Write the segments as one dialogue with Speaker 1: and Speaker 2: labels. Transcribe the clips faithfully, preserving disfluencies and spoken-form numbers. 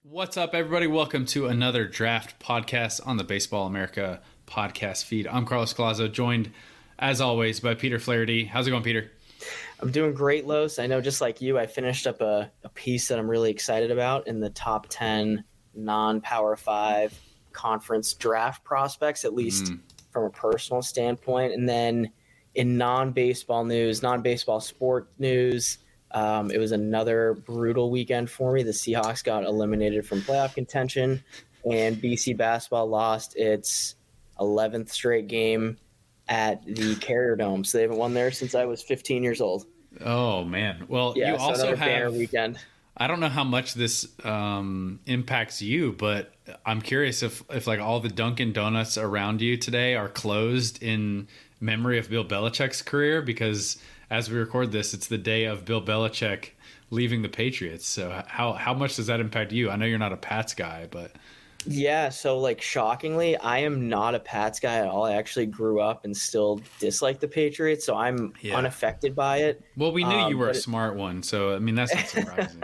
Speaker 1: What's up, everybody? Welcome to another draft podcast on the Baseball America podcast feed. I'm Carlos Collazo, joined, as always, by Peter Flaherty. How's it going, Peter?
Speaker 2: I'm doing great, Los. I know, just like you, I finished up a, a piece that I'm really excited about in the top ten non-Power five conference draft prospects, at least mm. from a personal standpoint. And then in non-baseball news, non-baseball sport news, Um, it was another brutal weekend for me. The Seahawks got eliminated from playoff contention, and B C basketball lost its eleventh straight game at the Carrier Dome. So they haven't won there since I was fifteen years old.
Speaker 1: Oh, man. Well,
Speaker 2: yeah,
Speaker 1: you
Speaker 2: so
Speaker 1: also
Speaker 2: another
Speaker 1: have
Speaker 2: banner weekend.
Speaker 1: I don't know how much this um, impacts you, but I'm curious if, if like all the Dunkin' Donuts around you today are closed in memory of Bill Belichick's career, because as we record this, it's the day of Bill Belichick leaving the Patriots. So how how much does that impact you? I know you're not a Pats guy, but
Speaker 2: yeah. So like shockingly, I am not a Pats guy at all. I actually grew up and still dislike the Patriots, so I'm yeah. unaffected by it.
Speaker 1: Well, we knew
Speaker 2: um,
Speaker 1: you were a
Speaker 2: it,
Speaker 1: smart one, so I mean that's not surprising.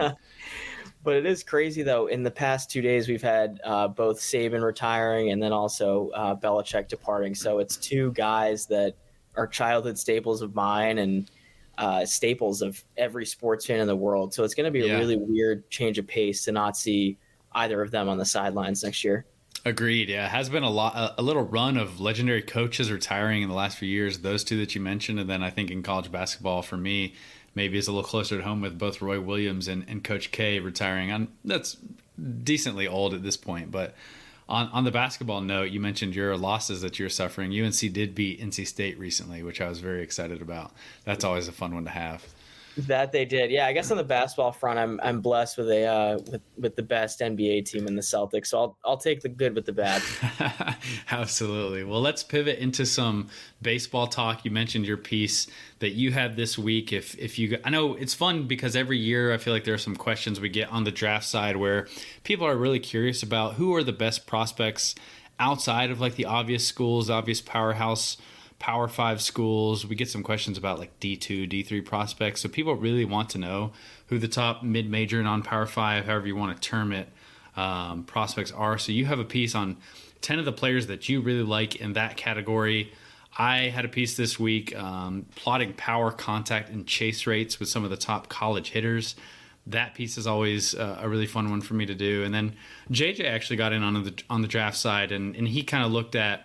Speaker 2: But it is crazy though. In the past two days, we've had uh, both Saban retiring and then also uh, Belichick departing. So it's two guys that are childhood staples of mine and Uh, staples of every sports fan in the world. So it's going to be a yeah. really weird change of pace to not see either of them on the sidelines next year.
Speaker 1: Agreed. Yeah, it has been a lot, a, a little run of legendary coaches retiring in the last few years. Those two that you mentioned, and then I think in college basketball for me, maybe it's a little closer to home with both Roy Williams and, and Coach K retiring. I'm, that's decently old at this point, but On on the basketball note, you mentioned your losses that you're suffering. U N C did beat N C State recently, which I was very excited about. That's always a fun one to have.
Speaker 2: That they did, yeah. I guess on the basketball front, I'm I'm blessed with a uh, with with the best N B A team in the Celtics. So I'll I'll take the good with the bad.
Speaker 1: Absolutely. Well, let's pivot into some baseball talk. You mentioned your piece that you had this week. If if you, I know it's fun because every year I feel like there are some questions we get on the draft side where people are really curious about who are the best prospects outside of like the obvious schools, obvious powerhouse. Power five schools. We get some questions about like D two, D three prospects. So people really want to know who the top mid-major, non-power five, however you want to term it, um, prospects are. So you have a piece on ten of the players that you really like in that category. I had a piece this week um, plotting power, contact, and chase rates with some of the top college hitters. That piece is always uh, a really fun one for me to do. And then J J actually got in on the on the draft side, and, and he kind of looked at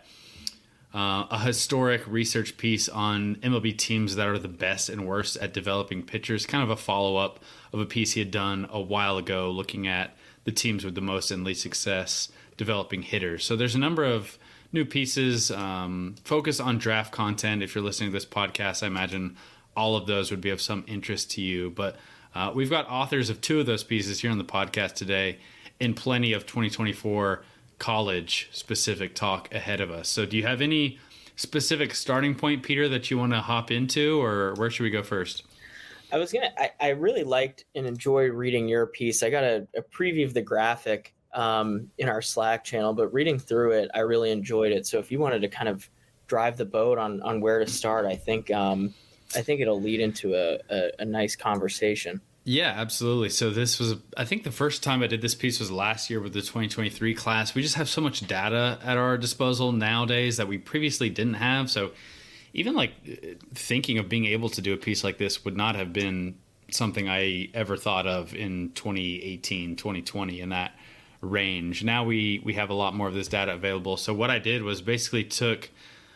Speaker 1: Uh, a historic research piece on M L B teams that are the best and worst at developing pitchers, kind of a follow-up of a piece he had done a while ago looking at the teams with the most and least success developing hitters. So there's a number of new pieces, um, focus on draft content. If you're listening to this podcast, I imagine all of those would be of some interest to you. But uh, we've got authors of two of those pieces here on the podcast today and plenty of twenty twenty-four college specific talk ahead of us. So do you have any specific starting point, Peter, that you want to hop into, or where should we go first?
Speaker 2: I was going to, I really liked and enjoyed reading your piece. I got a, a preview of the graphic um, in our Slack channel, but reading through it, I really enjoyed it. So if you wanted to kind of drive the boat on, on where to start, I think, um, I think it'll lead into a, a, a nice conversation.
Speaker 1: Yeah, absolutely. So this was, I think the first time I did this piece was last year with the twenty twenty-three class. We just have so much data at our disposal nowadays that we previously didn't have. So even like thinking of being able to do a piece like this would not have been something I ever thought of in twenty eighteen, twenty twenty, in that range. Now we, we have a lot more of this data available. So what I did was basically took,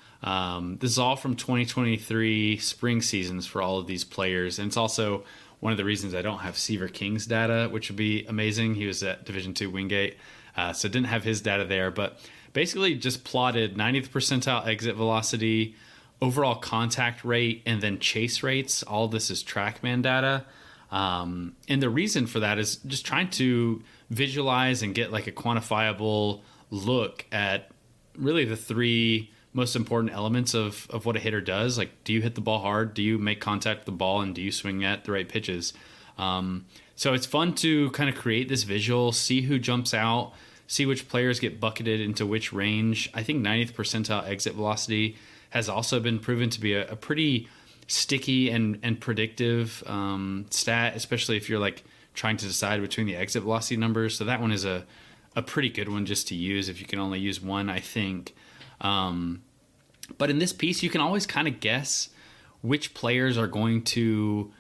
Speaker 1: um, this is all from twenty twenty-three spring seasons for all of these players. And it's also one of the reasons I don't have Seaver King's data, which would be amazing. He was at Division two Wingate, uh, so didn't have his data there. But basically just plotted ninetieth percentile exit velocity, overall contact rate, and then chase rates. All of this is TrackMan data. Um, and the reason for that is just trying to visualize and get like a quantifiable look at really the three most important elements of, of what a hitter does. Like, do you hit the ball hard? Do you make contact with the ball? And do you swing at the right pitches? Um, so it's fun to kind of create this visual, see who jumps out, see which players get bucketed into which range. I think ninetieth percentile exit velocity has also been proven to be a, a pretty sticky and, and predictive um, stat, especially if you're like trying to decide between the exit velocity numbers. So that one is a, a pretty good one just to use if you can only use one, I think. Um, but in this piece, you can always kind of guess which players are going to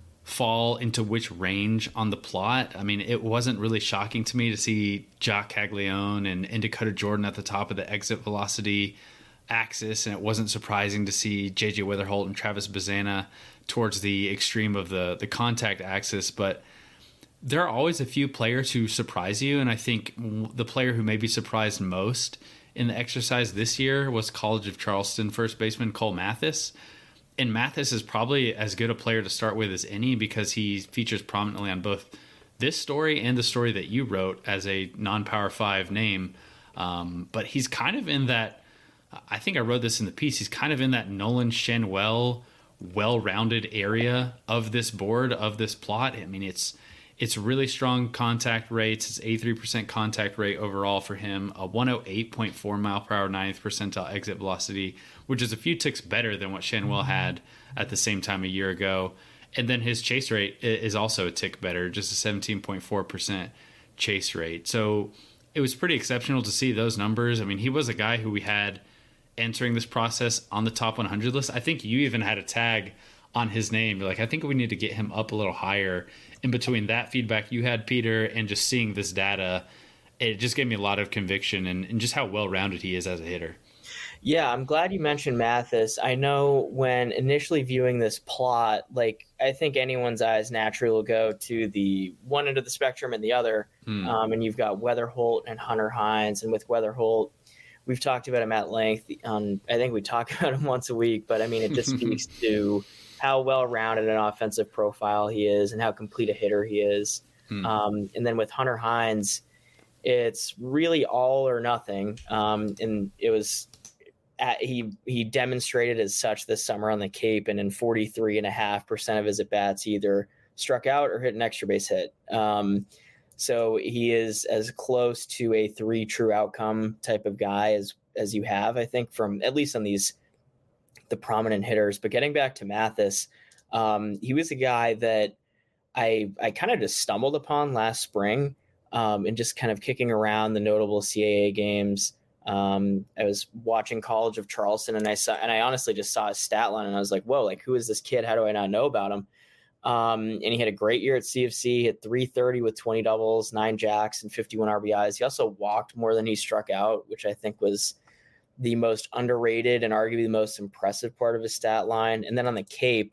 Speaker 1: fall into which range on the plot. I mean, it wasn't really shocking to me to see Jock Caglione and, and Dakota Jordan at the top of the exit velocity axis, and it wasn't surprising to see J J Wetherholt and Travis Bazana towards the extreme of the, the contact axis. But there are always a few players who surprise you, and I think the player who maybe surprised most in the exercise this year was College of Charleston first baseman Cole Mathis. And Mathis is probably as good a player to start with as any because he features prominently on both this story and the story that you wrote as a non-Power five name. Um, but he's kind of in that, I think I wrote this in the piece, he's kind of in that Nolan Schanuel well-rounded area of this board, of this plot. I mean, it's it's really strong contact rates. It's eighty-three percent contact rate overall for him, a one oh eight point four mile per hour ninetieth percentile exit velocity, which is a few ticks better than what Schanuel had at the same time a year ago. And then his chase rate is also a tick better, just a seventeen point four percent chase rate. So it was pretty exceptional to see those numbers. I mean, he was a guy who we had entering this process on the top one hundred list. I think you even had a tag on his name. You're like, I think we need to get him up a little higher. In between that feedback you had, Peter, and just seeing this data, it just gave me a lot of conviction and, and just how well-rounded he is as a hitter.
Speaker 2: Yeah, I'm glad you mentioned Mathis. I know when initially viewing this plot, like I think anyone's eyes naturally will go to the one end of the spectrum and the other. Hmm. Um, and you've got Wetherholt and Hunter Hines. And with Wetherholt, we've talked about him at length. On, I think we talk about him once a week, but I mean, it just speaks to how well-rounded an offensive profile he is and how complete a hitter he is. Hmm. Um, and then with Hunter Hines, it's really all or nothing. Um, and it was at, he he demonstrated as such this summer on the Cape, and in forty-three point five percent of his at-bats he either struck out or hit an extra base hit. Um, so he is as close to a three true outcome type of guy as as you have, I think, from at least on these the prominent hitters. But getting back to Mathis, um, he was a guy that I I kind of just stumbled upon last spring, um, and just kind of kicking around the notable C A A games. Um, I was watching College of Charleston, and I saw, and I honestly just saw his stat line, and I was like, whoa, like, who is this kid? How do I not know about him? Um, and he had a great year at C F C, hit three thirty with twenty doubles, nine jacks, and fifty-one R B Is. He also walked more than he struck out, which I think was the most underrated and arguably the most impressive part of his stat line. And then on the Cape,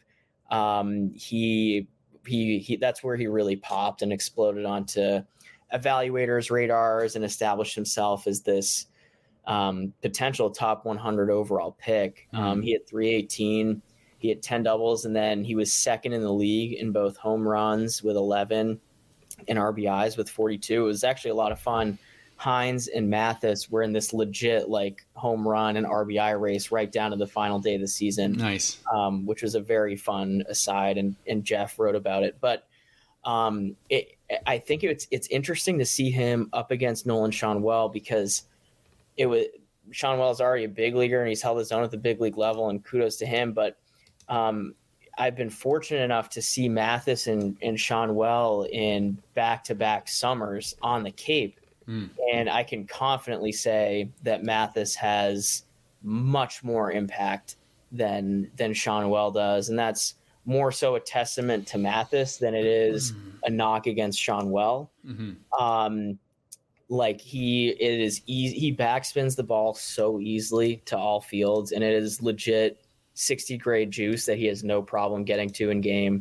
Speaker 2: um, he, he, he, that's where he really popped and exploded onto evaluators' radars and established himself as this um, potential top one hundred overall pick. Mm-hmm. Um, he had three eighteen, he had ten doubles, and then he was second in the league in both home runs with eleven and R B Is with forty-two. It was actually a lot of fun. Hines and Mathis were in this legit like home run and R B I race right down to the final day of the season.
Speaker 1: Nice.
Speaker 2: Um, which was a very fun aside, and, and Jeff wrote about it. But um, it, I think it's it's interesting to see him up against Nolan Schanuel, because it was Schanuel is already a big leaguer and he's held his own at the big league level, and kudos to him. But um, I've been fortunate enough to see Mathis and, and Schanuel in back-to-back summers on the Cape. Mm. And I can confidently say that Mathis has much more impact than than Schanuel does, and that's more so a testament to Mathis than it is mm. a knock against Schanuel. Mm-hmm. Um, like he, it is easy. He backspins the ball so easily to all fields, and it is legit sixty grade juice that he has no problem getting to in game.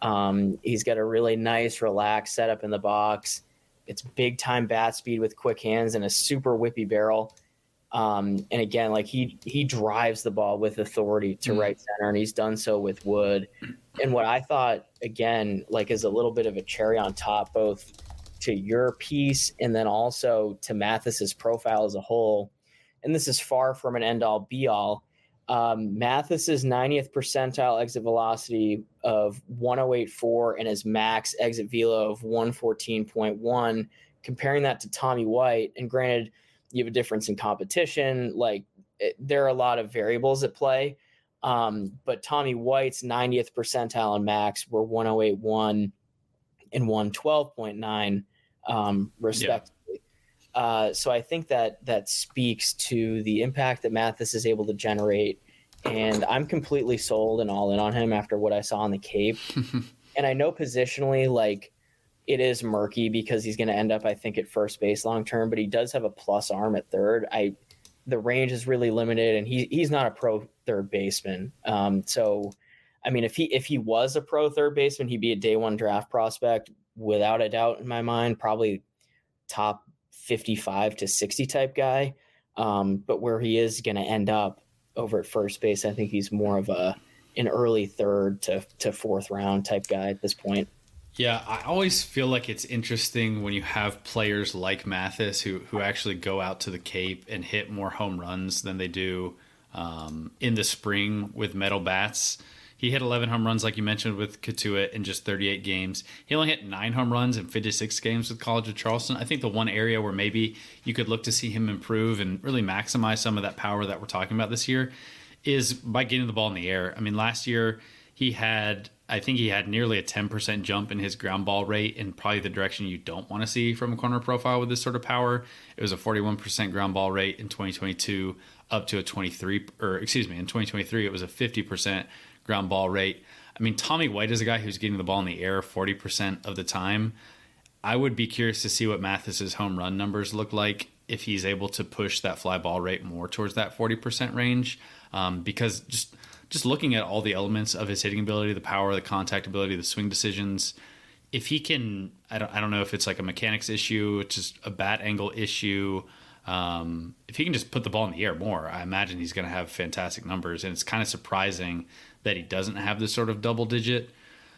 Speaker 2: Um, he's got a really nice, relaxed setup in the box. It's big time bat speed with quick hands and a super whippy barrel. Um, and again, like he, he drives the ball with authority to mm. right center, and he's done so with Wood. And what I thought, again, like is a little bit of a cherry on top, both to your piece and then also to Mathis's profile as a whole. And this is far from an end all be all. Um, Mathis's ninetieth percentile exit velocity of one oh eight point four and his max exit velo of one fourteen point one, comparing that to Tommy White. And granted, you have a difference in competition. Like it, there are a lot of variables at play. Um, but Tommy White's ninetieth percentile and max were one oh eight point one and one twelve point nine, um, respectively. Yeah. Uh, so I think that that speaks to the impact that Mathis is able to generate. And I'm completely sold and all in on him after what I saw on the Cape. And I know positionally, like, it is murky because he's going to end up, I think, at first base long term, but he does have a plus arm at third. I the range is really limited, and he he's not a pro third baseman. Um, so, I mean, if he if he was a pro third baseman, he'd be a day one draft prospect without a doubt in my mind, probably top fifty-five to sixty type guy. Um, but where he is going to end up over at first base, I think he's more of a an early third to to fourth round type guy at this point.
Speaker 1: Yeah, I always feel like it's interesting when you have players like Mathis who, who actually go out to the Cape and hit more home runs than they do um, in the spring with metal bats. He hit eleven home runs, like you mentioned, with Katuitt in just thirty-eight games. He only hit nine home runs in fifty-six games with College of Charleston. I think the one area where maybe you could look to see him improve and really maximize some of that power that we're talking about this year is by getting the ball in the air. I mean, last year he had... I think he had nearly a ten percent jump in his ground ball rate, in probably the direction you don't want to see from a corner profile with this sort of power. It was a forty-one percent ground ball rate in twenty twenty-two, up to a twenty-three, or excuse me, in twenty twenty-three, it was a fifty percent ground ball rate. I mean, Tommy White is a guy who's getting the ball in the air forty percent of the time. I would be curious to see what Mathis's home run numbers look like if he's able to push that fly ball rate more towards that forty percent range, um, because just... Just looking at all the elements of his hitting ability, the power, the contact ability, the swing decisions, if he can, I don't, I don't know if it's like a mechanics issue, it's just a bat angle issue. Um, if he can just put the ball in the air more, I imagine he's going to have fantastic numbers. And it's kind of surprising that he doesn't have this sort of double digit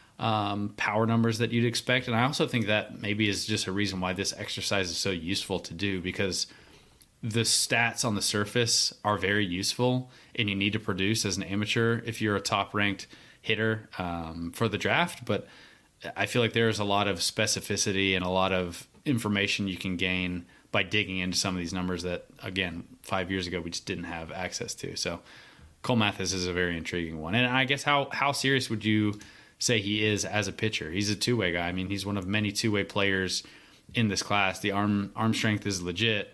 Speaker 1: um, power numbers that you'd expect. And I also think that maybe is just a reason why this exercise is so useful to do, because the stats on the surface are very useful, and you need to produce as an amateur if you're a top ranked hitter um, for the draft. But I feel like there's a lot of specificity and a lot of information you can gain by digging into some of these numbers that, again, five years ago we just didn't have access to. So Cole Mathis is a very intriguing one. And I guess how, how serious would you say he is as a pitcher? He's a two-way guy. I mean, he's one of many two-way players in this class. The arm arm strength is legit.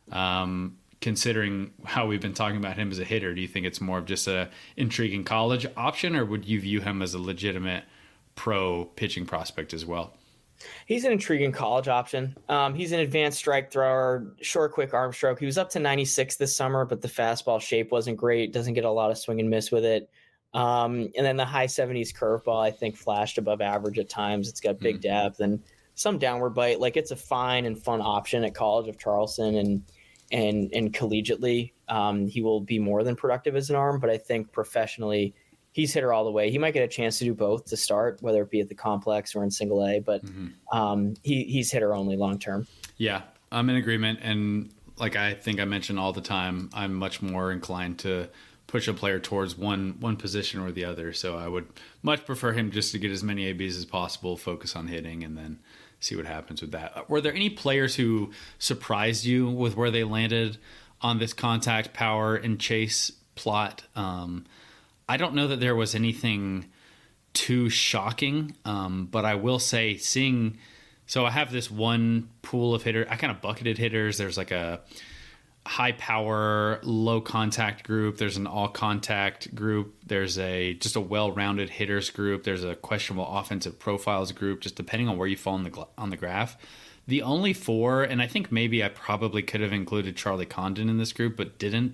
Speaker 1: Um, considering how we've been talking about him as a hitter, do you think it's more of just a intriguing college option, or would you view him as a legitimate pro pitching prospect as well?
Speaker 2: He's an intriguing college option. Um, he's an advanced strike thrower, short, quick arm stroke. He was up to ninety-six this summer, but the fastball shape wasn't great. Doesn't get a lot of swing and miss with it. Um, and then the high seventies curveball, I think, flashed above average at times. It's got big mm-hmm. depth and some downward bite. Like, it's a fine and fun option at College of Charleston, and and and collegiately, um, he will be more than productive as an arm. But I think professionally, he's hitter all the way. He might get a chance to do both to start, whether it be at the complex or in single A. But mm-hmm. um, he he's hitter only long term.
Speaker 1: Yeah, I'm in agreement. And like I think I mention all the time, I'm much more inclined to push a player towards one one position or the other. So I would much prefer him just to get as many A Bs as possible, focus on hitting, and then see what happens with that. Were there any players who surprised you with where they landed on this contact, power, and chase plot? Um, I don't know that there was anything too shocking, um, but I will say seeing – so I have this one pool of hitters. I kind of bucketed hitters. There's like a high power, low contact group. There's an all contact group. There's a just a well-rounded hitters group. There's a questionable offensive profiles group, just depending on where you fall on the on the graph. The only four, and I think maybe I probably could have included Charlie Condon in this group, but didn't.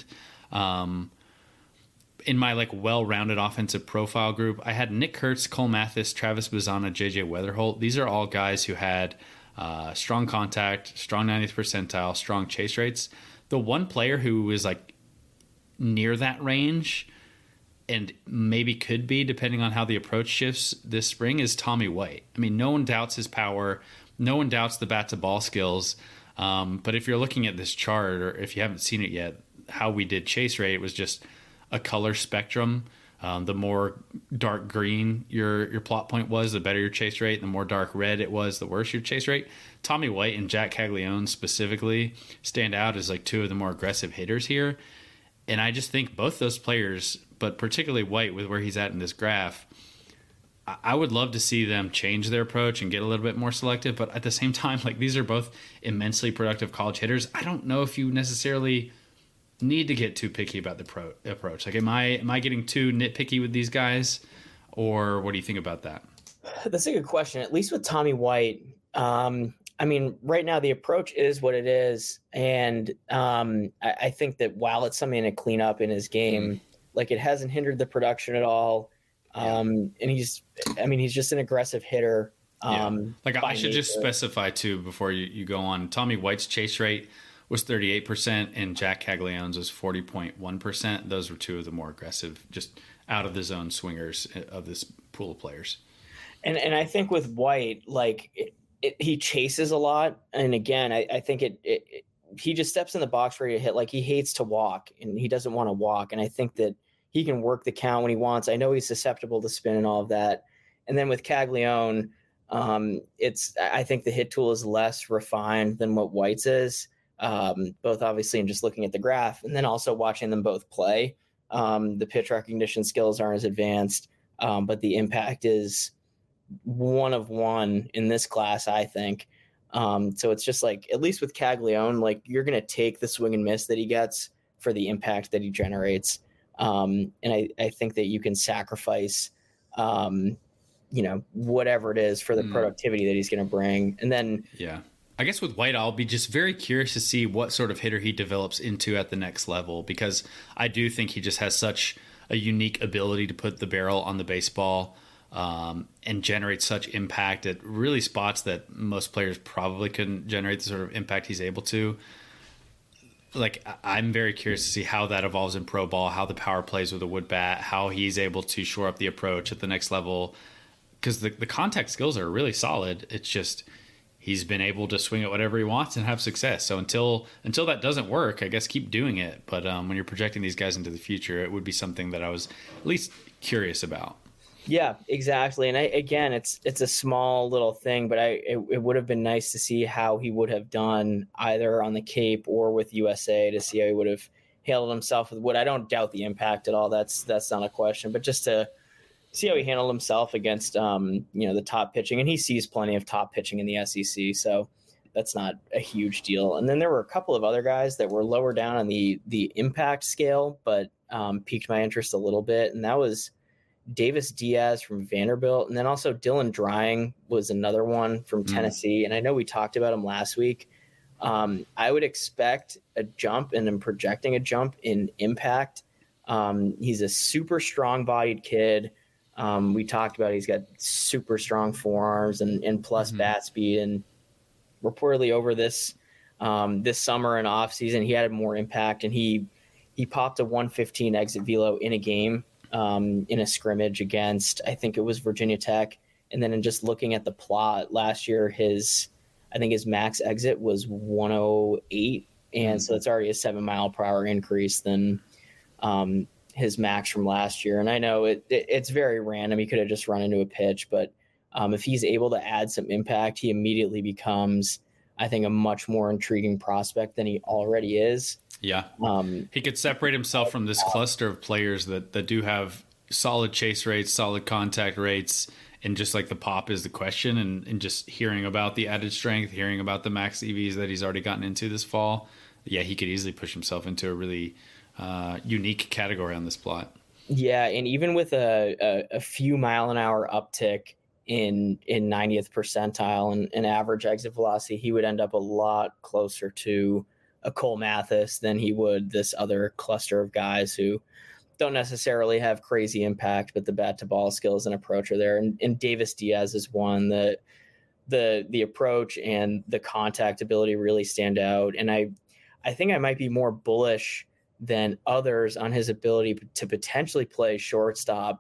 Speaker 1: Um, in my like well-rounded offensive profile group, I had Nick Kurtz, Cole Mathis, Travis Bazana, J J Weatherholt. These are all guys who had uh, strong contact, strong ninetieth percentile, strong chase rates. The one player who is like near that range and maybe could be, depending on how the approach shifts this spring, is Tommy White. I mean, no one doubts his power. No one doubts the bat to ball skills. Um, but if you're looking at this chart, or if you haven't seen it yet, how we did chase rate, it was just a color spectrum. Um, the more dark green your your plot point was, the better your chase rate. The more dark red it was, the worse your chase rate. Tommy White and Jack Caglione specifically stand out as like two of the more aggressive hitters here. And I just think both those players, but particularly White with where he's at in this graph, I, I would love to see them change their approach and get a little bit more selective. But at the same time, like these are both immensely productive college hitters. I don't know if you necessarily need to get too picky about the pro approach. Like, am I am I getting too nitpicky with these guys, or what do you think about that?
Speaker 2: That's a good question. At least with Tommy White, um, I mean, right now the approach is what it is, and um, I, I think that while it's something to clean up in his game, mm. like it hasn't hindered the production at all. Um, yeah. And he's, I mean, he's just an aggressive hitter. Um,
Speaker 1: yeah. Like I should nature. just specify too before you, you go on. Tommy White's chase rate was thirty-eight percent, and Jack Caglianone's was forty point one percent. Those were two of the more aggressive, just out of the zone swingers of this pool of players.
Speaker 2: And and I think with White, like it, it, he chases a lot, and again, I, I think it, it, it he just steps in the box ready to hit. Like he hates to walk, and he doesn't want to walk. And I think that he can work the count when he wants. I know he's susceptible to spin and all of that. And then with Caglianone, um, it's I think the hit tool is less refined than what White's is. Um, both obviously in just looking at the graph, and then also watching them both play. Um, the pitch recognition skills aren't as advanced, um, but the impact is one of one in this class, I think. Um, so it's just like, at least with Caglianone, like you're going to take the swing and miss that he gets for the impact that he generates. Um, and I, I think that you can sacrifice, um, you know, whatever it is for the mm. productivity that he's going to bring. And then,
Speaker 1: yeah, I guess with White, I'll be just very curious to see what sort of hitter he develops into at the next level, because I do think he just has such a unique ability to put the barrel on the baseball um, and generate such impact at really spots that most players probably couldn't generate the sort of impact he's able to. Like, I'm very curious to see how that evolves in pro ball, how the power plays with a wood bat, how he's able to shore up the approach at the next level, because the, the contact skills are really solid. It's just he's been able to swing at whatever he wants and have success. So until until that doesn't work, I guess keep doing it. But um, when you're projecting these guys into the future, it would be something that I was at least curious about.
Speaker 2: Yeah, exactly. And I, again, it's it's a small little thing, but I it, it would have been nice to see how he would have done either on the Cape or with U S A, to see how he would have handled himself with wood. I don't doubt the impact at all. That's that's not a question. But just to see how he handled himself against um, you know, the top pitching, and he sees plenty of top pitching in the S E C, so that's not a huge deal. And then there were a couple of other guys that were lower down on the the impact scale, but um, piqued my interest a little bit, and that was Davis Diaz from Vanderbilt, and then also Dylan Drying was another one from Tennessee. Mm. And I know we talked about him last week. Um, I would expect a jump, and I'm projecting a jump in impact. Um, he's a super strong-bodied kid. Um, we talked about he's got super strong forearms and, and plus mm-hmm. bat speed. And reportedly over this um, this summer and off season, he had more impact, and he he popped a one fifteen exit velo in a game. Um, in a scrimmage against, I think it was Virginia Tech. And then in just looking at the plot last year, his, I think his max exit was one oh eight. And mm-hmm. so it's already a seven mile per hour increase than um, his max from last year. And I know it, it it's very random. He could have just run into a pitch, but um, if he's able to add some impact, he immediately becomes, I think, a much more intriguing prospect than he already is.
Speaker 1: Yeah. Um, he could separate himself from this cluster of players that, that do have solid chase rates, solid contact rates, and just like the pop is the question, and, and just hearing about the added strength, hearing about the max E Vs that he's already gotten into this fall. Yeah, he could easily push himself into a really uh, unique category on this plot.
Speaker 2: Yeah, and even with a, a, a few mile an hour uptick in in ninetieth percentile and, and average exit velocity, he would end up a lot closer to a Cole Mathis than he would this other cluster of guys who don't necessarily have crazy impact, but the bat to ball skills and approach are there. And, and Davis Diaz is one that the, the approach and the contact ability really stand out. And I, I think I might be more bullish than others on his ability to potentially play shortstop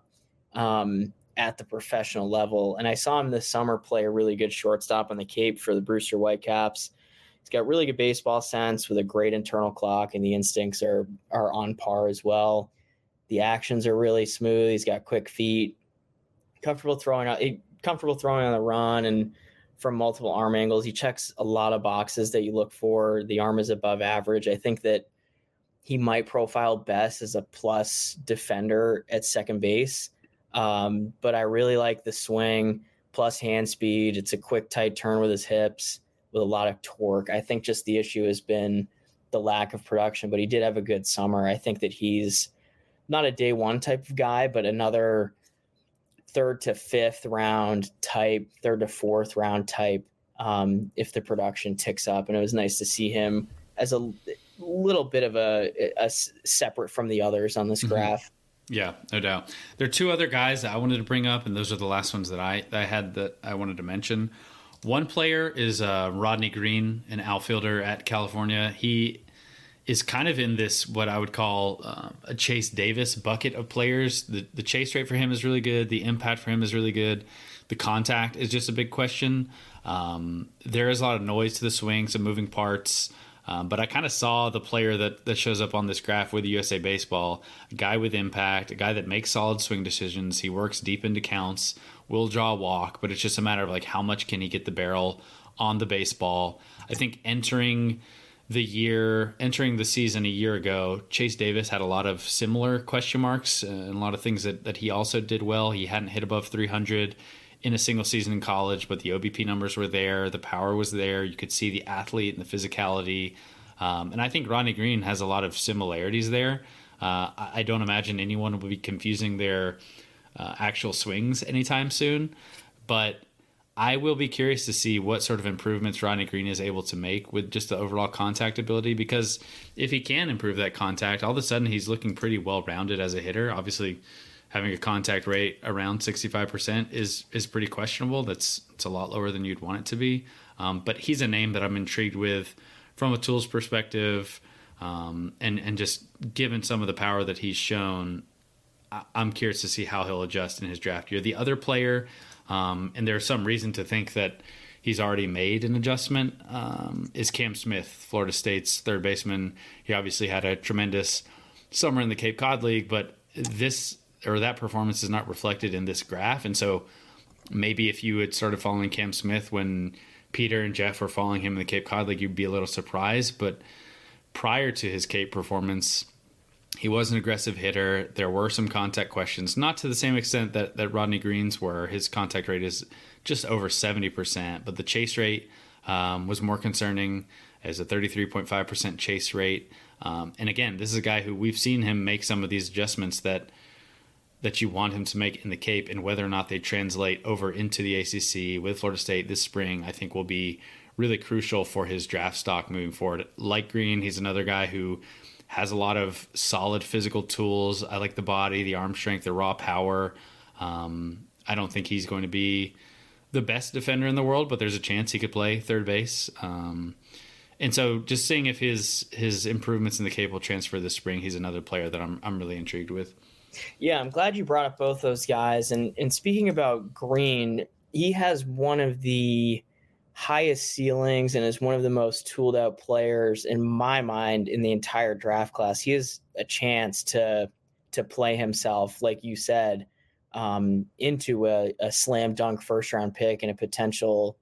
Speaker 2: um, at the professional level. And I saw him this summer play a really good shortstop on the Cape for the Brewster Whitecaps. He's got really good baseball sense with a great internal clock, and the instincts are are on par as well. The actions are really smooth. He's got quick feet, comfortable throwing out, comfortable throwing on the run and from multiple arm angles. He checks a lot of boxes that you look for. The arm is above average. I think that he might profile best as a plus defender at second base. Um, but I really like the swing plus hand speed. It's a quick, tight turn with his hips with a lot of torque. I think just the issue has been the lack of production, but he did have a good summer. I think that he's not a day one type of guy, but another third to fifth round type, third to fourth round type, um, if the production ticks up. And it was nice to see him as a little bit of a, a separate from the others on this mm-hmm. graph.
Speaker 1: Yeah, no doubt. There are two other guys that I wanted to bring up, and those are the last ones that I, that I had that I wanted to mention. One player is uh, Rodney Green, an outfielder at California. He is kind of in this, what I would call uh, a Chase Davis bucket of players. The the chase rate for him is really good. The impact for him is really good. The contact is just a big question. Um, there is a lot of noise to the swing, some moving parts. Um, but I kind of saw the player that, that shows up on this graph with U S A Baseball, a guy with impact, a guy that makes solid swing decisions. He works deep into counts, will draw a walk, but it's just a matter of like how much can he get the barrel on the baseball. I think entering the year, entering the season a year ago, Chase Davis had a lot of similar question marks uh, and a lot of things that, that he also did well. He hadn't hit above three hundred in a single season in college, but the O B P numbers were there. The power was there. You could see the athlete and the physicality. Um, and I think Rodney Green has a lot of similarities there. Uh, I, I don't imagine anyone will be confusing their uh, actual swings anytime soon, but I will be curious to see what sort of improvements Rodney Green is able to make with just the overall contact ability, because if he can improve that contact, all of a sudden he's looking pretty well-rounded as a hitter. Obviously, having a contact rate around sixty-five percent is is pretty questionable. That's it's a lot lower than you'd want it to be. Um, but he's a name that I'm intrigued with from a tools perspective, um, and, and just given some of the power that he's shown, I, I'm curious to see how he'll adjust in his draft year. The other player, um, and there's some reason to think that he's already made an adjustment, um, is Cam Smith, Florida State's third baseman. He obviously had a tremendous summer in the Cape Cod League, but this or that performance is not reflected in this graph. And so maybe if you had started following Cam Smith when Peter and Jeff were following him in the Cape Cod League, you'd be a little surprised. But prior to his Cape performance, he was an aggressive hitter. There were some contact questions, not to the same extent that, that Rodney Green's were. His contact rate is just over seventy percent, but the chase rate um, was more concerning as a thirty-three point five percent chase rate. Um, and again, this is a guy who we've seen him make some of these adjustments that that you want him to make in the Cape, and whether or not they translate over into the A C C with Florida State this spring, I think will be really crucial for his draft stock moving forward. Like Green, he's another guy who has a lot of solid physical tools. I like the body, the arm strength, the raw power. Um, I don't think he's going to be the best defender in the world, but there's a chance he could play third base. Um, and so just seeing if his his improvements in the Cape will transfer this spring, he's another player that I'm I'm really intrigued with.
Speaker 2: Yeah, I'm glad you brought up both those guys. And and speaking about Green, he has one of the highest ceilings and is one of the most tooled out players in my mind in the entire draft class. He has a chance to to play himself, like you said, um, into a, a slam dunk first round pick and a potential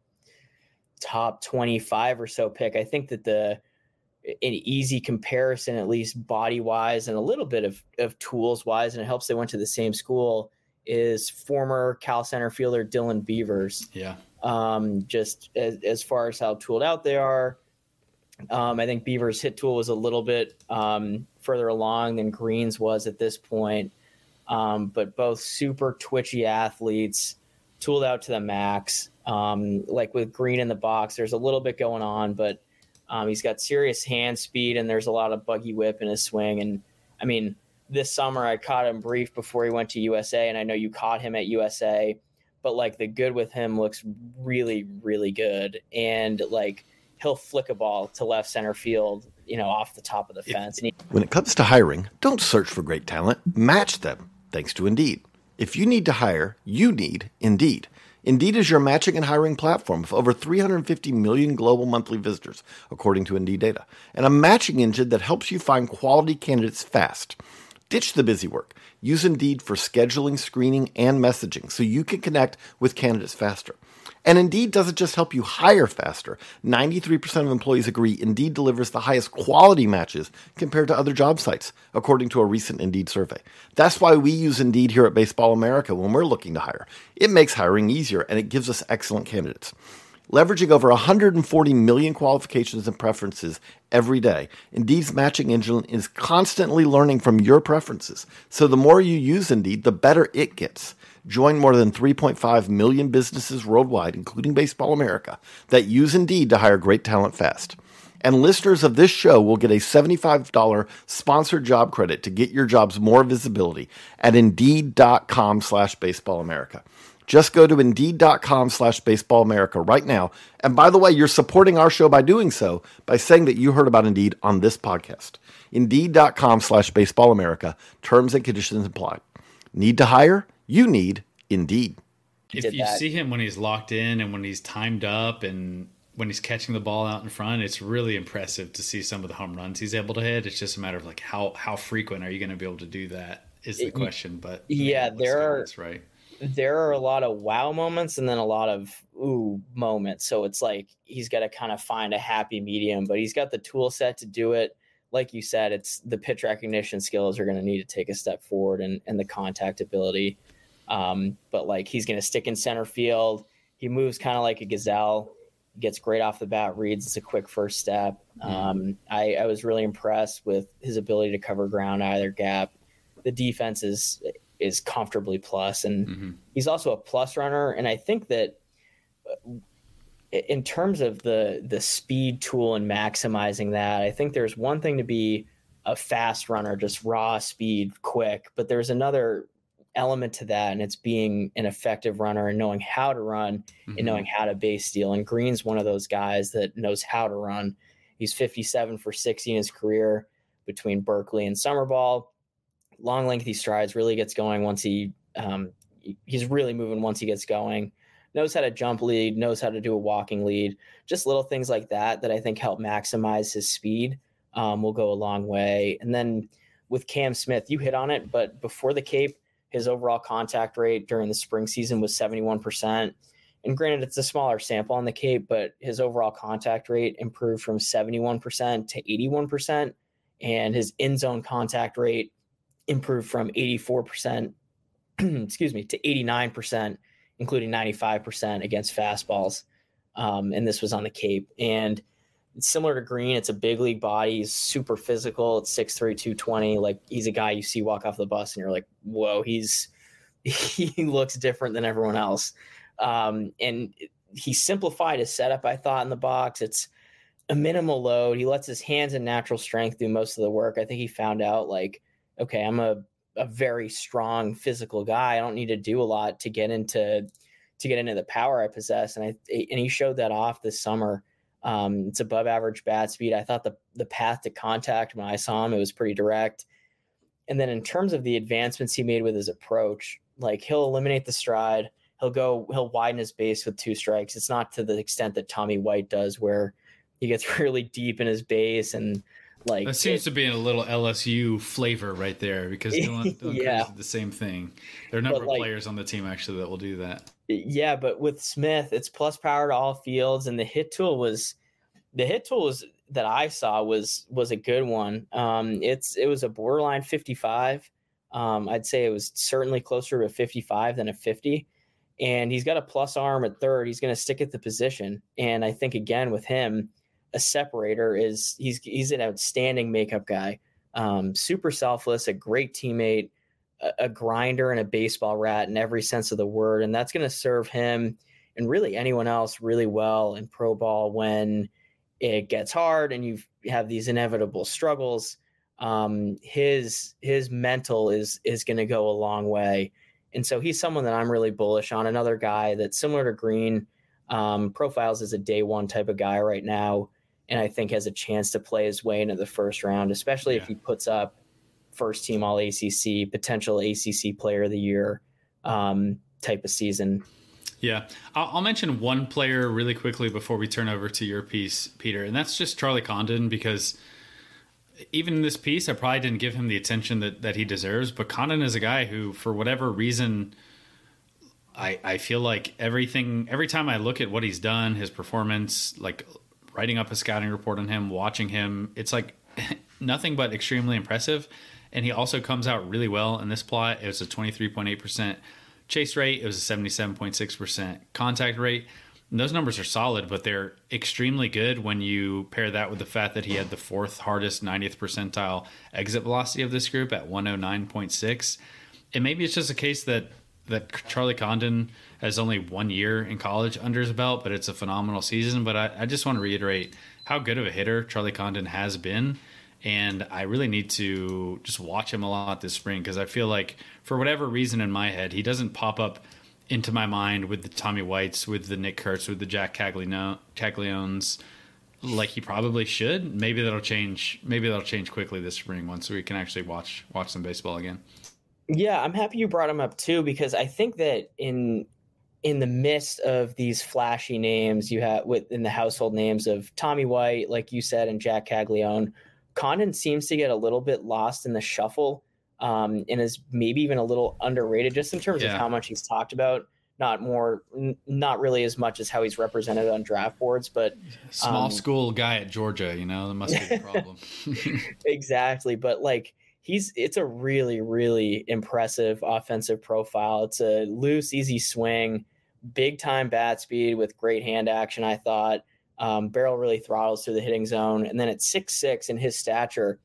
Speaker 2: top twenty-five or so pick. I think that the an easy comparison, at least body wise and a little bit of, of tools wise, and it helps they went to the same school, is former Cal center fielder Dylan Beavers.
Speaker 1: Yeah.
Speaker 2: Um, just as, as far as how tooled out they are. Um, I think Beavers' hit tool was a little bit um, further along than Green's was at this point. Um, but both super twitchy athletes, tooled out to the max. Um, like with Green in the box, there's a little bit going on, but Um, he's got serious hand speed, and there's a lot of buggy whip in his swing. And, I mean, this summer I caught him brief before he went to U S A, and I know you caught him at U S A. But, like, the good with him looks really, really good. And, like, he'll flick a ball to left center field, you know, off the top of the fence. And he-
Speaker 3: when it comes to hiring, don't search for great talent. Match them, thanks to Indeed. If you need to hire, you need Indeed. Indeed is your matching and hiring platform with over three hundred fifty million global monthly visitors, according to Indeed data, and a matching engine that helps you find quality candidates fast. Ditch the busy work. Use Indeed for scheduling, screening, and messaging so you can connect with candidates faster. And Indeed doesn't just help you hire faster. ninety-three percent of employees agree Indeed delivers the highest quality matches compared to other job sites, according to a recent Indeed survey. That's why we use Indeed here at Baseball America when we're looking to hire. It makes hiring easier, and it gives us excellent candidates. Leveraging over one hundred forty million qualifications and preferences every day, Indeed's matching engine is constantly learning from your preferences. So the more you use Indeed, the better it gets. Join more than three point five million businesses worldwide, including Baseball America, that use Indeed to hire great talent fast. And listeners of this show will get a seventy-five dollars sponsored job credit to get your jobs more visibility at Indeed.com slash Baseball America. Just go to Indeed.com slash Baseball America right now. And by the way, you're supporting our show by doing so by saying that you heard about Indeed on this podcast. Indeed.com slash Baseball America. Terms and conditions apply. Need to hire? You need Indeed.
Speaker 1: If you that. see him when he's locked in and when he's timed up and when he's catching the ball out in front, it's really impressive to see some of the home runs he's able to hit. It's just a matter of like how how frequent are you going to be able to do that is the question. But
Speaker 2: yeah, there are
Speaker 1: that's right.
Speaker 2: There are a lot of wow moments and then a lot of ooh moments. So it's like he's got to kind of find a happy medium, but he's got the tool set to do it. Like you said, it's the pitch recognition skills are going to need to take a step forward and, and the contact ability. Um, but like he's going to stick in center field. He moves kind of like a gazelle, gets great off the bat, reads. It's a quick first step. Um, I, I was really impressed with his ability to cover ground either gap. The defense is is comfortably plus, and mm-hmm. he's also a plus runner. And I think that in terms of the the speed tool and maximizing that, I think there's one thing to be a fast runner, just raw speed, quick, but there's another element to that, and it's being an effective runner and knowing how to run mm-hmm. and knowing how to base steal. And Green's one of those guys that knows how to run. He's fifty-seven for sixty in his career between Berkeley and summer ball. Long lengthy strides, really gets going once he um, he's really moving once he gets going. Knows how to jump lead, knows how to do a walking lead. Just little things like that that I think help maximize his speed um, will go a long way. And then with Cam Smith, you hit on it, but before the Cape, his overall contact rate during the spring season was seventy-one percent. And granted, it's a smaller sample on the Cape, but his overall contact rate improved from seventy-one percent to eighty-one percent. And his in-zone contact rate improved from eighty-four percent, excuse me, to eighty-nine percent, including ninety-five percent against fastballs. Um, and this was on the Cape. And it's similar to Green. It's a big league body. He's super physical. It's six three, two twenty. Like he's a guy you see walk off the bus and you're like, whoa, he's, he looks different than everyone else. Um, and he simplified his setup, I thought, in the box. It's a minimal load. He lets his hands and natural strength do most of the work. I think he found out like, okay, I'm a, a very strong physical guy. I don't need to do a lot to get into to get into the power I possess. And I and he showed that off this summer. Um, it's above average bat speed. I thought the the path to contact when I saw him, it was pretty direct. And then in terms of the advancements he made with his approach, like he'll eliminate the stride. He'll go, he'll widen his base with two strikes. It's not to the extent that Tommy White does, where he gets really deep in his base and like
Speaker 1: that seems it, to be a little L S U flavor right there because Dylan, Dylan yeah. did the same thing. There are a number but of like, players on the team actually that will do that.
Speaker 2: Yeah, but with Smith, it's plus power to all fields, and the hit tool was the hit tool was that I saw was was a good one. Um, it's it was a borderline fifty-five. Um, I'd say it was certainly closer to a fifty-five than a fifty. And he's got a plus arm at third. He's going to stick at the position, and I think again with him, a separator is he's he's an outstanding makeup guy, um, super selfless, a great teammate, a, a grinder and a baseball rat in every sense of the word. And that's going to serve him and really anyone else really well in pro ball when it gets hard and you have these inevitable struggles. Um, his his mental is is going to go a long way. And so he's someone that I'm really bullish on. Another guy that's similar to Green, um, profiles as a day one type of guy right now. And I think has a chance to play his way into the first round, especially yeah. if he puts up first team all A C C, potential A C C player of the year um, type of season.
Speaker 1: Yeah. I'll, I'll mention one player really quickly before we turn over to your piece, Peter. And that's just Charlie Condon, because even in this piece, I probably didn't give him the attention that, that he deserves. But Condon is a guy who, for whatever reason, I, I feel like everything, every time I look at what he's done, his performance, like writing up a scouting report on him, watching him, it's like nothing but extremely impressive. And he also comes out really well in this plot. It was a twenty-three point eight percent chase rate. It was a seventy-seven point six percent contact rate. And those numbers are solid, but they're extremely good when you pair that with the fact that he had the fourth hardest ninetieth percentile exit velocity of this group at one oh nine point six. And maybe it's just a case that that Charlie Condon has only one year in college under his belt, but it's a phenomenal season. But I, I just want to reiterate how good of a hitter Charlie Condon has been. And I really need to just watch him a lot this spring, because I feel like for whatever reason in my head, he doesn't pop up into my mind with the Tommy Whites, with the Nick Kurtz, with the Jack Caglione, Cagliones like he probably should. Maybe that'll change. Maybe that'll change quickly this spring once we can actually watch watch some baseball again.
Speaker 2: Yeah, I'm happy you brought him up too, because I think that in in the midst of these flashy names you have within the household names of Tommy White, like you said, and Jack Caglione, Condon seems to get a little bit lost in the shuffle, um, and is maybe even a little underrated just in terms yeah. of how much he's talked about. Not more, n- not really as much as how he's represented on draft boards, but
Speaker 1: small
Speaker 2: um,
Speaker 1: school guy at Georgia, you know, that must be the problem.
Speaker 2: Exactly, but like. He's it's a really, really impressive offensive profile. It's a loose, easy swing, big time bat speed with great hand action, I thought. Um, barrel really throttles through the hitting zone. And then at six six in his stature,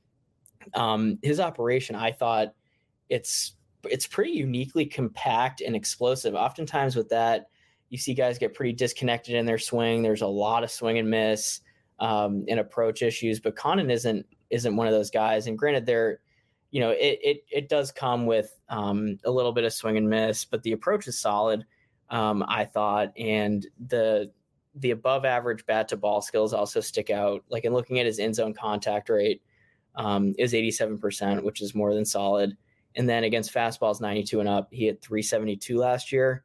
Speaker 2: um, his operation, I thought it's it's pretty uniquely compact and explosive. Oftentimes with that, you see guys get pretty disconnected in their swing. There's a lot of swing and miss um, and approach issues, but Condon isn't isn't one of those guys. And granted, they're You know, it, it it does come with um, a little bit of swing and miss, but the approach is solid, um, I thought. And the the above average bat to ball skills also stick out. Like in looking at his in zone contact rate um, is eighty-seven percent, which is more than solid. And then against fastballs ninety-two and up, he had three seventy-two last year.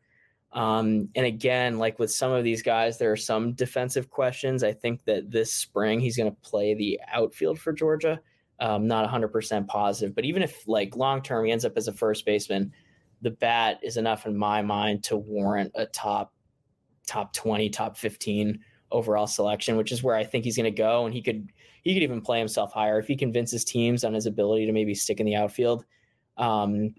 Speaker 2: Um, and again, like with some of these guys, there are some defensive questions. I think that this spring he's going to play the outfield for Georgia. Um, not one hundred percent positive, but even if like long term he ends up as a first baseman, the bat is enough in my mind to warrant a top top twenty, top fifteen overall selection, which is where I think he's going to go. And he could he could even play himself higher if he convinces teams on his ability to maybe stick in the outfield, um,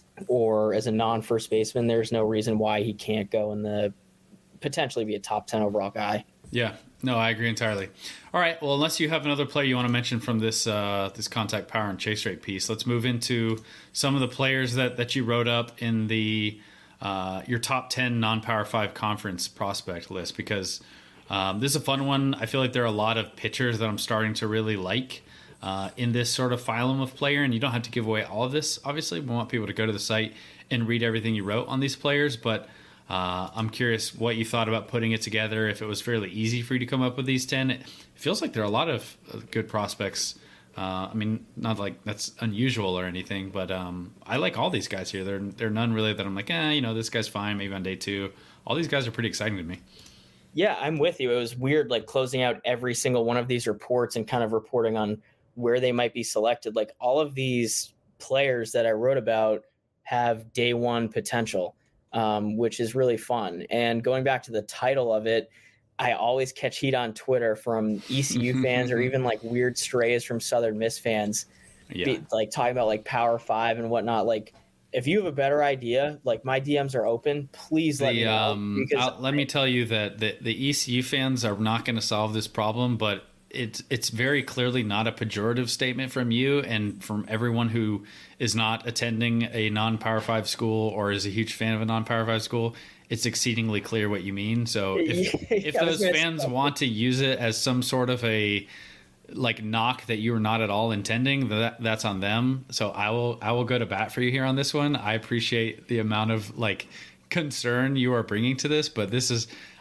Speaker 2: or as a non first baseman. There's no reason why he can't go in the potentially be a top ten overall guy.
Speaker 1: Yeah. No, I agree entirely. All right. Well, unless you have another player you want to mention from this uh, this contact power and chase rate piece, let's move into some of the players that, that you wrote up in the uh, your top ten non-Power five conference prospect list, because um, this is a fun one. I feel like there are a lot of pitchers that I'm starting to really like uh, in this sort of phylum of player, and you don't have to give away all of this. Obviously, we want people to go to the site and read everything you wrote on these players, but Uh, I'm curious what you thought about putting it together, if it was fairly easy for you to come up with these ten. It feels like there are a lot of good prospects. Uh, I mean, not like that's unusual or anything, but um, I like all these guys here. There, there are none really that I'm like, eh, you know, this guy's fine, maybe on day two. All these guys are pretty exciting to me.
Speaker 2: Yeah, I'm with you. It was weird, like closing out every single one of these reports and kind of reporting on where they might be selected. Like all of these players that I wrote about have day one potential. Um, which is really fun. And going back to the title of it, I always catch heat on Twitter from E C U fans or even like weird strays from Southern Miss fans, yeah. be, like talking about like Power Five and whatnot. Like, if you have a better idea, like my D Ms are open. Please let
Speaker 1: the,
Speaker 2: me know.
Speaker 1: Um, let I, me tell you that the, the E C U fans are not going to solve this problem, but it's it's very clearly not a pejorative statement from you and from everyone who is not attending a non-Power five school or is a huge fan of a non-Power five school. It's exceedingly clear what you mean. So if yeah, if those fans want to use it as some sort of a like knock that you are not at all intending, that that's on them. So I will I will go to bat for you here on this one. I appreciate the amount of like concern you are bringing to this, but this is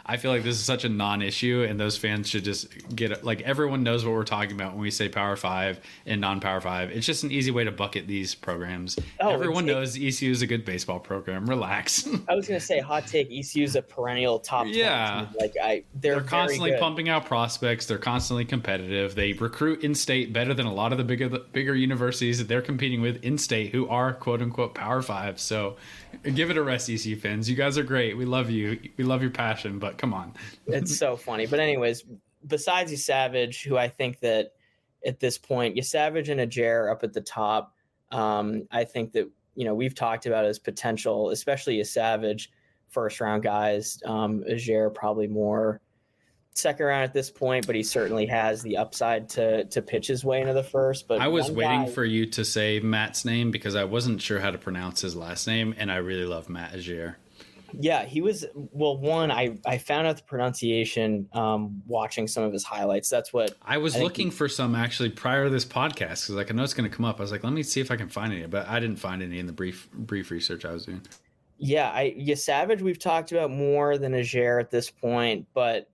Speaker 1: I feel like this is such a non-issue, and those fans should just get it. Like, everyone knows what we're talking about when we say Power Five and non-Power Five. It's just an easy way to bucket these programs. Oh, everyone knows E C U is a good baseball program. Relax.
Speaker 2: I was going to say, hot take, E C U is a perennial top
Speaker 1: yeah.
Speaker 2: Like I, they're,
Speaker 1: they're constantly
Speaker 2: very good.
Speaker 1: pumping out prospects. They're constantly competitive. They recruit in-state better than a lot of the bigger the bigger universities that they're competing with in-state, who are quote unquote Power Five. So give it a rest, E C U fans. You guys are great. We love you. We love your passion, but come on.
Speaker 2: It's so funny. But anyways, besides Savage, who I think that at this point, Savage and Ajer up at the top. Um, I think that, you know, we've talked about his potential, especially Savage, first round guys. Um, Ajer probably more second round at this point, but he certainly has the upside to to pitch his way into the first. But
Speaker 1: I was waiting
Speaker 2: guy,
Speaker 1: for you to say Matt's name because I wasn't sure how to pronounce his last name, and I really love Matt Ajer.
Speaker 2: Yeah, he was well. One, I I found out the pronunciation um, watching some of his highlights. That's what
Speaker 1: I was
Speaker 2: I
Speaker 1: looking he, for some actually prior to this podcast because like I know it's going to come up. I was like, let me see if I can find any, but I didn't find any in the brief brief research I was doing.
Speaker 2: Yeah, I yeah, Savage we've talked about more than Ajer at this point, but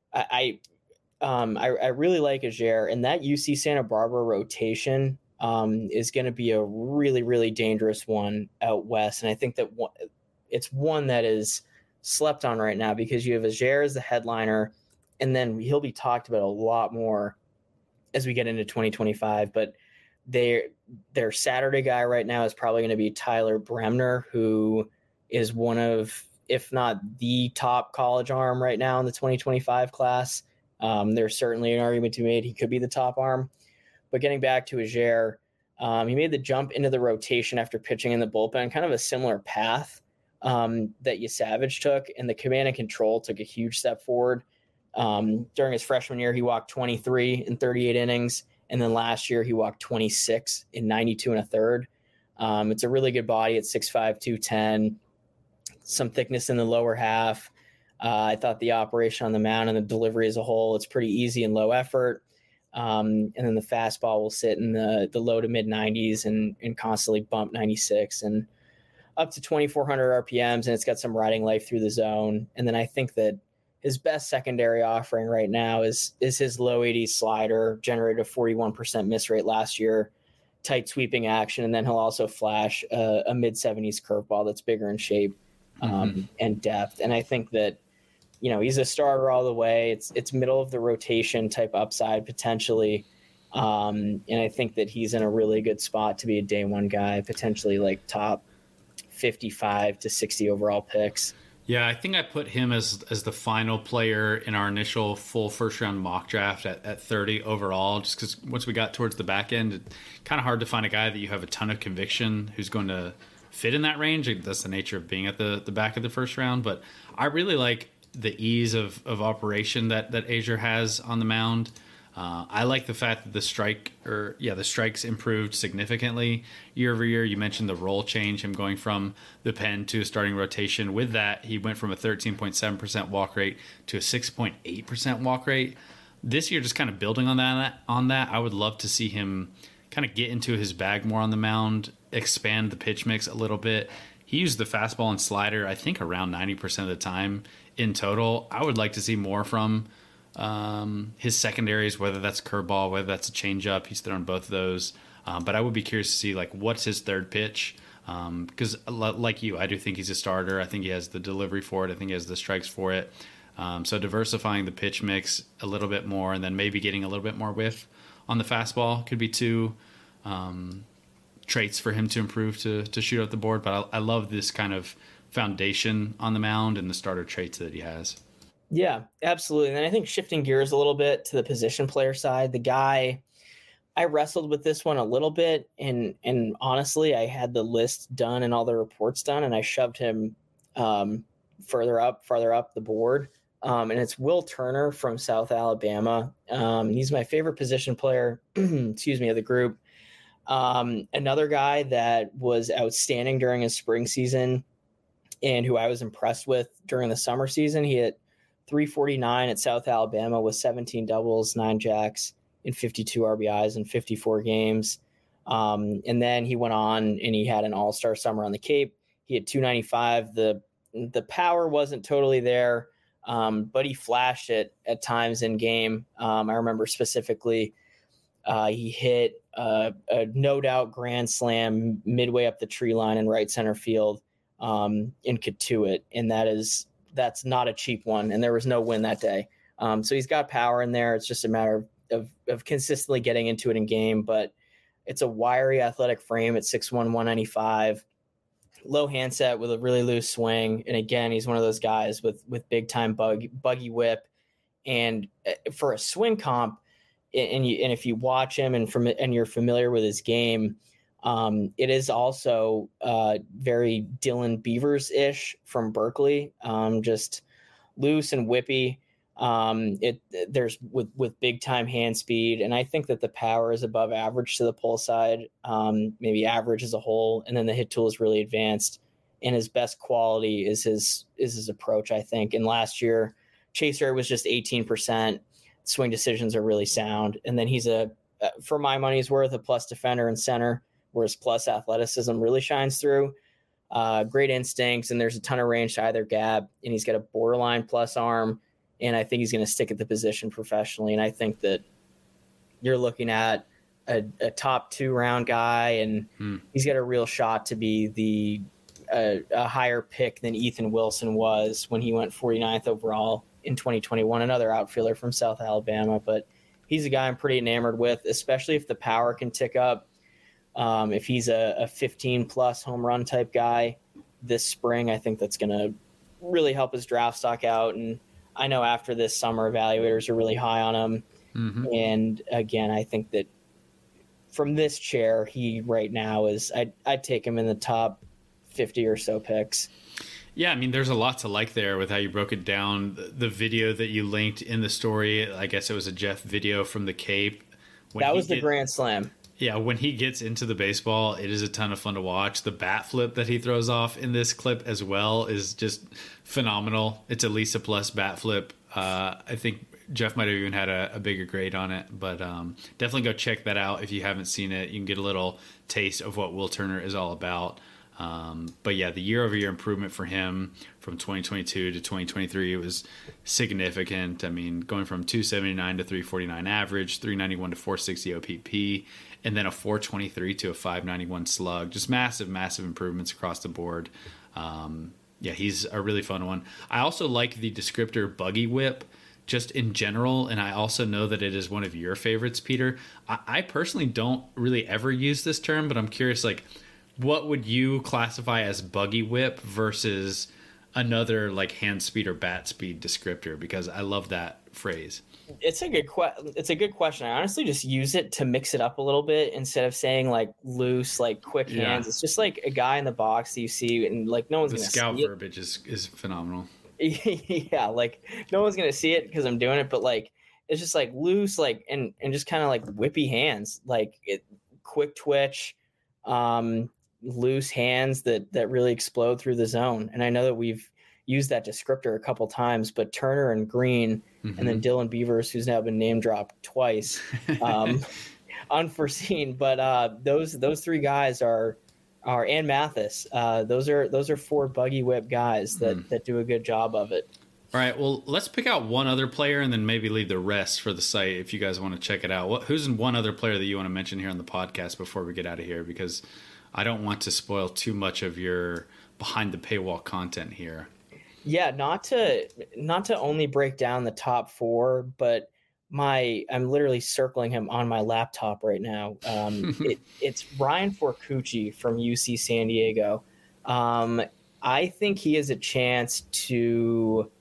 Speaker 2: I I, um, I, I really like Ajer, and that U C Santa Barbara rotation um, is going to be a really really dangerous one out west, and I think that one, it's one that is slept on right now because you have Ajer as the headliner, and then he'll be talked about a lot more as we get into twenty twenty-five. But their their Saturday guy right now is probably going to be Tyler Bremner, who is one of, if not the top college arm right now in the twenty twenty-five class. Um, there's certainly an argument to be made he could be the top arm. But getting back to Ajer, um, he made the jump into the rotation after pitching in the bullpen, kind of a similar path um, that Savage took, and the command and control took a huge step forward. Um, during his freshman year, he walked twenty-three in thirty-eight innings, and then last year he walked twenty-six in ninety-two and a third. Um, it's a really good body at six five, two ten, some thickness in the lower half. Uh, I thought the operation on the mound and the delivery as a whole, it's pretty easy and low effort. Um, and then the fastball will sit in the, the low to mid nineties and, and constantly bump ninety-six and up to twenty-four hundred R P Ms, and it's got some riding life through the zone. And then I think that his best secondary offering right now is is his low eighties slider, generated a forty-one percent miss rate last year, tight sweeping action, and then he'll also flash a, a mid seventies curveball that's bigger in shape um, mm-hmm. and depth. And I think that, you know, he's a starter all the way. It's it's middle of the rotation type upside potentially. Um, and I think that he's in a really good spot to be a day one guy, potentially like top fifty-five to sixty overall picks.
Speaker 1: Yeah, I think I put him as as the final player in our initial full first round mock draft at, at thirty overall, just because once we got towards the back end, it's kind of hard to find a guy that you have a ton of conviction who's going to fit in that range. That's the nature of being at the, the back of the first round. But I really like the ease of, of operation that, that Ajer has on the mound. Uh, I like the fact that the strike or yeah, the strikes improved significantly year over year. You mentioned the role change, him going from the pen to a starting rotation. With that, he went from a thirteen point seven percent walk rate to a six point eight percent walk rate. This year, just kind of building on that, on that, I would love to see him kind of get into his bag more on the mound, expand the pitch mix a little bit. He used the fastball and slider, I think, around ninety percent of the time in total. I would like to see more from um, his secondaries, whether that's curveball, whether that's a changeup. He's thrown both of those. Um, but I would be curious to see, like, what's his third pitch? Because, um, like you, I do think he's a starter. I think he has the delivery for it. I think he has the strikes for it. Um, so diversifying the pitch mix a little bit more, and then maybe getting a little bit more whiff on the fastball could be two um, traits for him to improve to to shoot up the board. But I, I love this kind of foundation on the mound and the starter traits that he has.
Speaker 2: Yeah, absolutely. And then I think shifting gears a little bit to the position player side, the guy, I wrestled with this one a little bit, and and honestly, I had the list done and all the reports done, and I shoved him um, further up, farther up the board. Um, and it's Will Turner from South Alabama. Um, he's my favorite position player, excuse me, of the group. Um, another guy that was outstanding during his spring season and who I was impressed with during the summer season. He hit three forty-nine at South Alabama with seventeen doubles, nine jacks, and fifty-two R B Is in fifty-four games. Um, and then he went on and he had an all-star summer on the Cape. He had two ninety-five. The, the power wasn't totally there. Um, but he flashed it at times in game. Um, I remember specifically uh, he hit uh, a no doubt grand slam midway up the tree line in right center field um, in Katuitt, and that is that's not a cheap one. And there was no win that day. Um, so he's got power in there. It's just a matter of, of of consistently getting into it in game. But it's a wiry, athletic frame at six one, one ninety-five. Low handset with a really loose swing. And again, he's one of those guys with with big time bug, buggy whip. And for a swing comp, and you and if you watch him and from and you're familiar with his game, um, it is also uh, very Dylan Beavers-ish from Berkeley. Um, just loose and whippy. Um, it there's with with big time hand speed, and I think that the power is above average to the pull side, um, maybe average as a whole, and then the hit tool is really advanced. And his best quality is his is his approach, I think. And last year, chase rate was just eighteen percent. Swing decisions are really sound, and then he's a, for my money's worth, a plus defender and center, whereas plus athleticism really shines through. Uh, great instincts, and there's a ton of range to either gap, and he's got a borderline plus arm. And I think he's going to stick at the position professionally. And I think that you're looking at a, a top two round guy, and hmm. he's got a real shot to be the uh, a higher pick than Ethan Wilson was when he went forty-ninth overall in twenty twenty-one, another outfielder from South Alabama. But he's a guy I'm pretty enamored with, especially if the power can tick up. Um, if he's a, a fifteen plus home run type guy this spring, I think that's going to really help his draft stock out. And I know after this summer, evaluators are really high on him. Mm-hmm. And again, I think that from this chair, he right now is, I'd, I'd take him in the top fifty or so picks.
Speaker 1: Yeah, I mean, there's a lot to like there with how you broke it down. The, the video that you linked in the story, I guess it was a Jeff video from the Cape.
Speaker 2: When that was the get, Grand Slam.
Speaker 1: Yeah, when he gets into the baseball, it is a ton of fun to watch. The bat flip that he throws off in this clip as well is just phenomenal. It's at least a plus bat flip. Uh, I think Jeff might have even had a, a bigger grade on it, but um, definitely go check that out if you haven't seen it. You can get a little taste of what Will Turner is all about. Um, but yeah, the year-over-year improvement for him from twenty twenty-two to twenty twenty-three was significant. I mean, going from two seventy-nine to three forty-nine average, three ninety-one to four sixty O P P, and then a four twenty-three to a five ninety-one slug. Just massive, massive improvements across the board. Um, yeah, he's a really fun one. I also like the descriptor buggy whip just in general, and I also know that it is one of your favorites, Peter. I, I personally don't really ever use this term, but I'm curious, like, what would you classify as buggy whip versus another like hand speed or bat speed descriptor? Because I love that phrase.
Speaker 2: It's a good que- It's a good question. I honestly just use it to mix it up a little bit instead of saying like loose, like quick yeah. hands. It's just like a guy in the box that you see, and like no one's
Speaker 1: the
Speaker 2: gonna
Speaker 1: scout
Speaker 2: see
Speaker 1: verbiage
Speaker 2: it.
Speaker 1: is is phenomenal.
Speaker 2: Yeah, like no one's gonna see it because I'm doing it, but like it's just like loose, like and and just kind of like whippy hands, like it, quick twitch. Um, loose hands that that really explode through the zone. And I know that we've used that descriptor a couple times, but Turner and Green mm-hmm. and then Dylan Beavers, who's now been name dropped twice, um, unforeseen. But uh, those those three guys are are and Mathis. Uh, those are those are four buggy whip guys that mm. that do a good job of it.
Speaker 1: All right, well, let's pick out one other player and then maybe leave the rest for the site if you guys want to check it out. What, who's one other player that you want to mention here on the podcast before we get out of here? Because I don't want to spoil too much of your behind the paywall content here.
Speaker 2: Yeah, not to not to only break down the top four, but my I'm literally circling him on my laptop right now. Um, it, it's Ryan Forcucci from U C San Diego. Um, I think he has a chance to.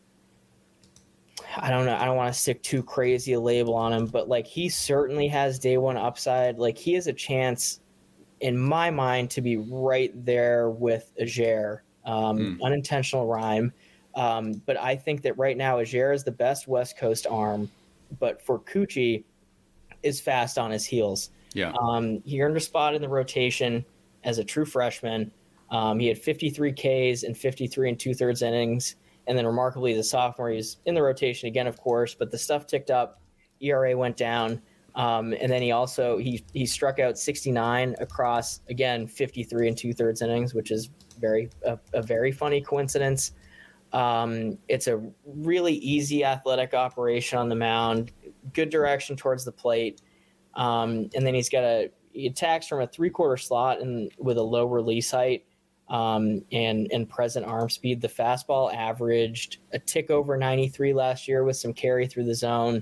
Speaker 2: I don't know. I don't want to stick too crazy a label on him, but like he certainly has day one upside. Like he has a chance, in my mind, to be right there with Ager. Um, mm. Unintentional rhyme. Um, but I think that right now Ager is the best West Coast arm, but Forcucci is fast on his heels.
Speaker 1: Yeah.
Speaker 2: Um, he earned a spot in the rotation as a true freshman. Um, he had fifty-three Ks and fifty-three and two-thirds innings. And then remarkably, as a sophomore, he's in the rotation again, of course, but the stuff ticked up. E R A went down. Um, and then he also he he struck out sixty-nine across, again, fifty-three and two-thirds innings, which is very a, a very funny coincidence. Um, it's a really easy athletic operation on the mound, good direction towards the plate. Um, and then he's got a he attacks from a three-quarter slot and with a low release height um, and and present arm speed. The fastball averaged a tick over ninety-three last year with some carry through the zone.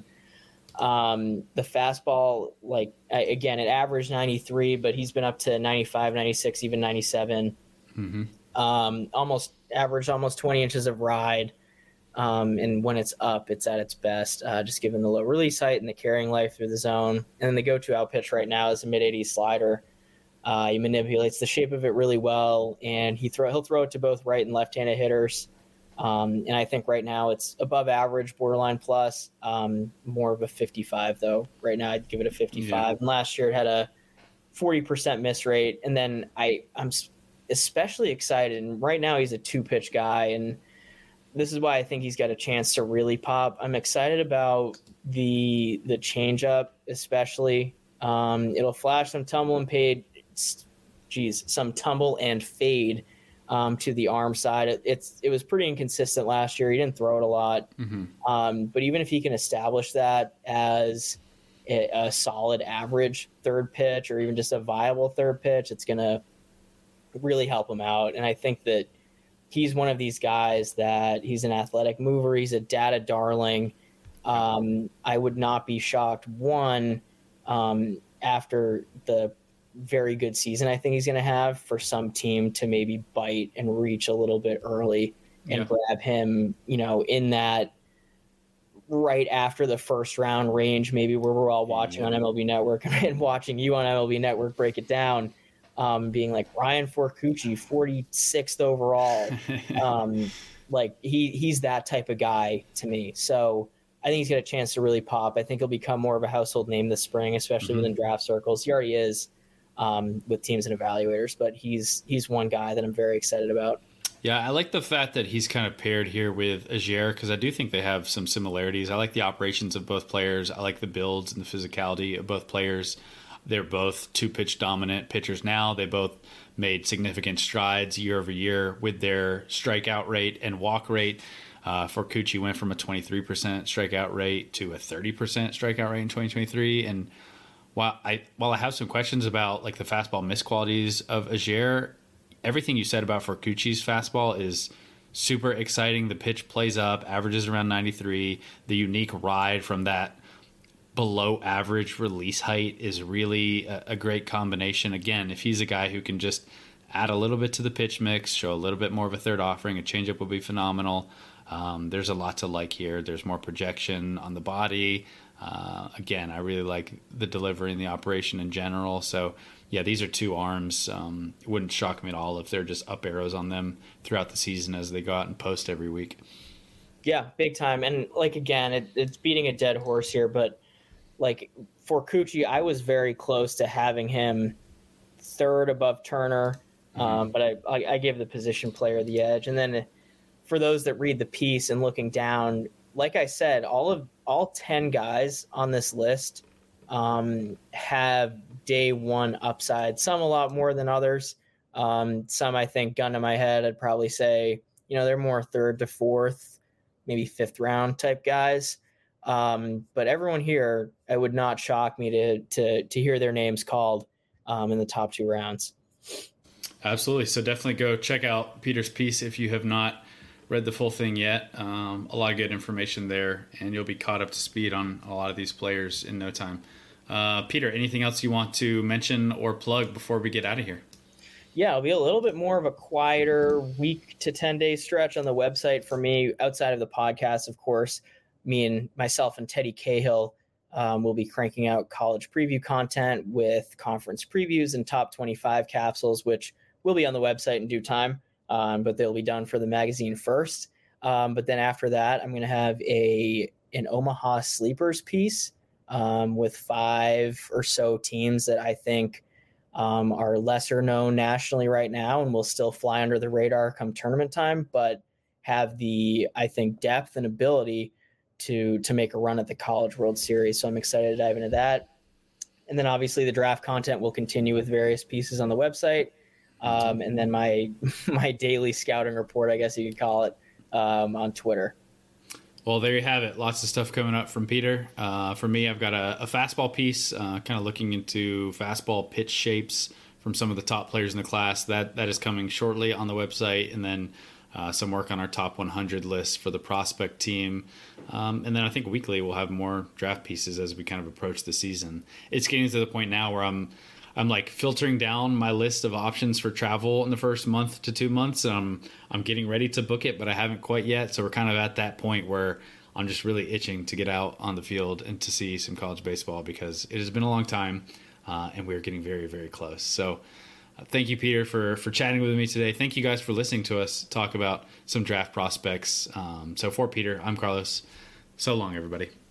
Speaker 2: Um, the fastball, like again, it averaged ninety-three, but he's been up to ninety-five, ninety-six, even ninety-seven. Mm-hmm. Um, almost averaged almost twenty inches of ride. Um, and when it's up, it's at its best, uh, just given the low release height and the carrying life through the zone. And then the go-to out pitch right now is a mid-eighties slider. Uh, he manipulates the shape of it really well, and he throw he'll throw it to both right and left-handed hitters. Um, and I think right now it's above average, borderline plus, um, more of a fifty-five though. Right now I'd give it a fifty-five. Yeah. And last year it had a forty percent miss rate. And then I, I'm especially excited. And right now he's a two-pitch guy, and this is why I think he's got a chance to really pop. I'm excited about the the changeup, especially. Um, it'll flash some tumble and fade, geez, some tumble and fade um, to the arm side. It, it's it was pretty inconsistent last year. He didn't throw it a lot, mm-hmm. um, but even if he can establish that as a, a solid average third pitch or even just a viable third pitch, it's going to really help him out. And I think that he's one of these guys that he's an athletic mover. He's a data darling. Um, I would not be shocked, one, um, after the very good season I think he's going to have, for some team to maybe bite and reach a little bit early and yeah. grab him, you know, in that right after the first round range, maybe where we're all watching yeah. on M L B Network and watching you on M L B Network break it down. Um, being like Ryan Forcucci, forty-sixth overall. Um, like he he's that type of guy to me. So I think he's got a chance to really pop. I think he'll become more of a household name this spring, especially mm-hmm. within draft circles. He already is um, with teams and evaluators, but he's he's one guy that I'm very excited about.
Speaker 1: Yeah, I like the fact that he's kind of paired here with Aguirre, because I do think they have some similarities. I like the operations of both players. I like the builds and the physicality of both players. They're both two-pitch dominant pitchers now. They both made significant strides year over year with their strikeout rate and walk rate. Uh, Forcucci went from a twenty-three percent strikeout rate to a thirty percent strikeout rate in twenty twenty-three. And while I while I have some questions about like the fastball miss qualities of Aguirre, everything you said about Forcucci's fastball is super exciting. The pitch plays up, averages around ninety-three. The unique ride from that below average release height is really a, a great combination. Again, if he's a guy who can just add a little bit to the pitch mix, show a little bit more of a third offering, a changeup will be phenomenal. Um, there's a lot to like here. There's more projection on the body. Uh, again, I really like the delivery and the operation in general. So yeah, these are two arms. Um, it wouldn't shock me at all if they're just up arrows on them throughout the season as they go out and post every week.
Speaker 2: Yeah, big time. And like, again, it, it's beating a dead horse here, but like Forcucci, I was very close to having him third above Turner, mm-hmm. um, but I, I, I gave the position player the edge. And then for those that read the piece and looking down, like I said, all of all ten guys on this list um, have day one upside. Some a lot more than others. Um, some I think, gun to my head, I'd probably say, you know, they're more third to fourth, maybe fifth round type guys. Um, but everyone here, it would not shock me to to to hear their names called um, in the top two rounds.
Speaker 1: Absolutely. So definitely go check out Peter's piece if you have not read the full thing yet. Um, a lot of good information there, and you'll be caught up to speed on a lot of these players in no time. Uh, Peter, anything else you want to mention or plug before we get out of here?
Speaker 2: Yeah, it'll be a little bit more of a quieter week to ten day stretch on the website for me, outside of the podcast, of course. Me and myself and Teddy Cahill um, will be cranking out college preview content with conference previews and top twenty-five capsules, which will be on the website in due time, um, but they'll be done for the magazine first. Um, but then after that, I'm going to have a an Omaha Sleepers piece um, with five or so teams that I think um, are lesser known nationally right now and will still fly under the radar come tournament time, but have the, I think, depth and ability to to make a run at the College World Series. So I'm excited to dive into that. And then obviously the draft content will continue with various pieces on the website. Um, and then my my daily scouting report, I guess you could call it, um, on Twitter.
Speaker 1: Well, there you have it. Lots of stuff coming up from Peter. Uh, for me, I've got a, a fastball piece, uh, kind of looking into fastball pitch shapes from some of the top players in the class. That that is coming shortly on the website, and then uh, some work on our top one hundred list for the prospect team. Um, and then I think weekly we'll have more draft pieces as we kind of approach the season. It's getting to the point now where I'm I'm like filtering down my list of options for travel in the first month to two months. And I'm, I'm getting ready to book it, but I haven't quite yet. So we're kind of at that point where I'm just really itching to get out on the field and to see some college baseball, because it has been a long time uh, and we're getting very, very close. So uh, thank you, Peter, for, for chatting with me today. Thank you guys for listening to us talk about some draft prospects. Um, so for Peter, I'm Carlos. So long, everybody.